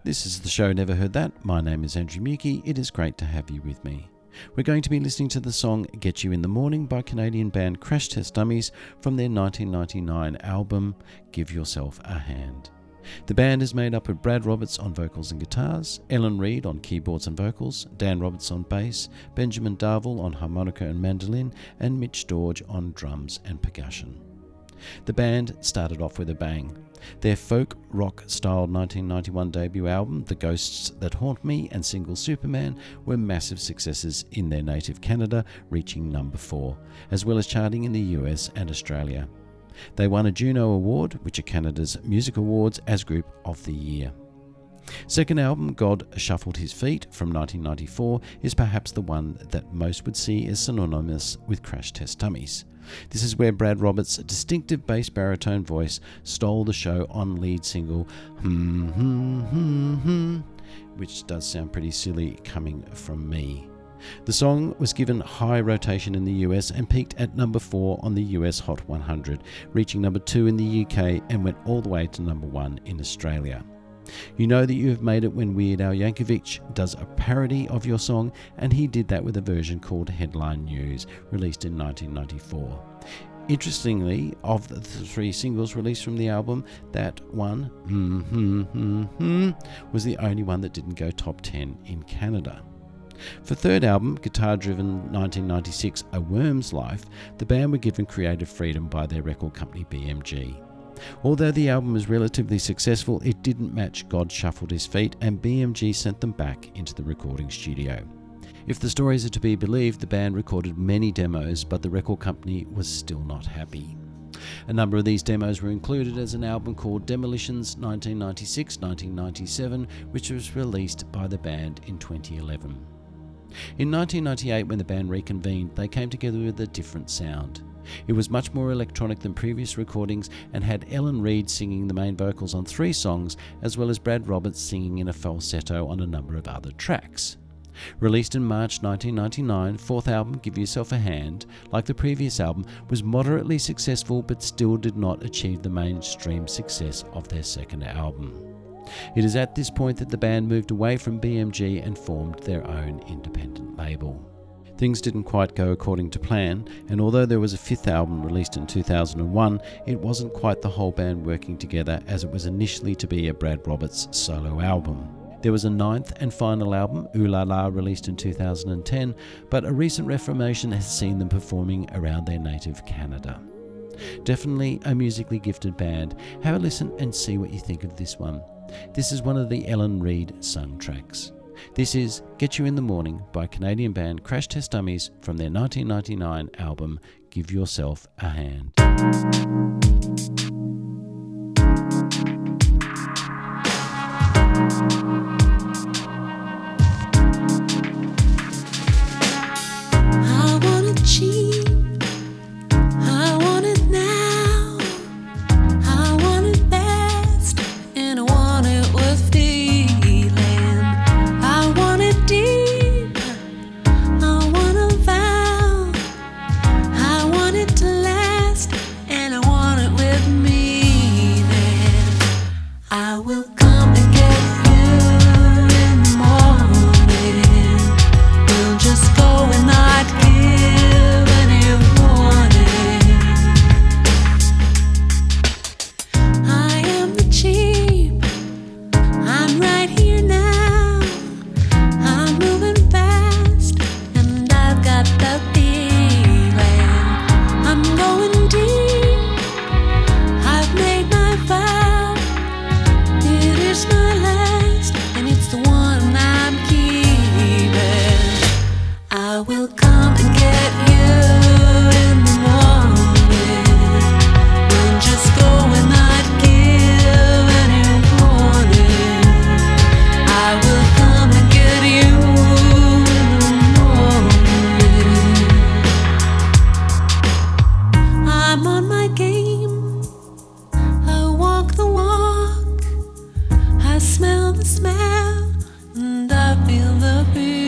This is the show Never Heard That. My name is Andrew Muki. It is great to have you with me. We're going to be listening to the song Get You in the Morning by Canadian band Crash Test Dummies from their 1999 album Give Yourself a Hand. The band is made up of Brad Roberts on vocals and guitars, Ellen Reid on keyboards and vocals, Dan Roberts on bass, Benjamin Darville on harmonica and mandolin, and Mitch Dorge on drums and percussion. The band started off with a bang. Their folk rock styled 1991 debut album, The Ghosts That Haunt Me and single Superman, were massive successes in their native Canada, reaching number 4, as well as charting in the US and Australia. They won a Juno Award, which are Canada's music awards, as Group of the Year. Second album, God Shuffled His Feet from 1994, is perhaps the one that most would see as synonymous with Crash Test Dummies. This is where Brad Roberts' distinctive bass baritone voice stole the show on lead single which does sound pretty silly coming from me. The song was given high rotation in the US and peaked at number 4 on the US Hot 100, reaching number 2 in the UK and went all the way to number 1 in Australia. You know that you have made it when Weird Al Yankovic does a parody of your song, and he did that with a version called Headline News, released in 1994. Interestingly, of the 3 singles released from the album, that one, was the only one that didn't go top 10 in Canada. For third album, guitar-driven 1996 A Worm's Life, the band were given creative freedom by their record company BMG. Although the album was relatively successful, it didn't match God Shuffled His Feet, and BMG sent them back into the recording studio. If the stories are to be believed, the band recorded many demos, but the record company was still not happy. A number of these demos were included as an album called Demolitions 1996-1997, which was released by the band in 2011. In 1998, when the band reconvened, they came together with a different sound. It was much more electronic than previous recordings and had Ellen Reid singing the main vocals on 3 songs, as well as Brad Roberts singing in a falsetto on a number of other tracks. Released in March 1999, fourth album Give Yourself a Hand, like the previous album, was moderately successful but still did not achieve the mainstream success of their second album. It is at this point that the band moved away from BMG and formed their own independent label. Things didn't quite go according to plan, and although there was a 5th album released in 2001, it wasn't quite the whole band working together, as it was initially to be a Brad Roberts solo album. There was a 9th and final album, Ooh La La, released in 2010, but a recent reformation has seen them performing around their native Canada. Definitely a musically gifted band. Have a listen and see what you think of this one. This is one of the Ellen Reid sung tracks. This is Get You in the Morning by Canadian band Crash Test Dummies from their 1999 album Give Yourself a Hand. I want it cheap, I want it now, I want it best, and I want it worth feeling. I want it deep, I want a vow, I want it to last, and I want it with me then. I will come and get you in the morning. We'll just go and not give any warning. I am the cheap, I'm right here now. I'm moving fast, and I've got the feeling. I'm going deep, I've made my vow. It is my last, and it's the one I'm keeping. I will come and get you in the morning. We'll just go and not give any warning. I will come and get you in the morning. I'm on my game, I walk the walk, I smell the smell, and I feel the feel.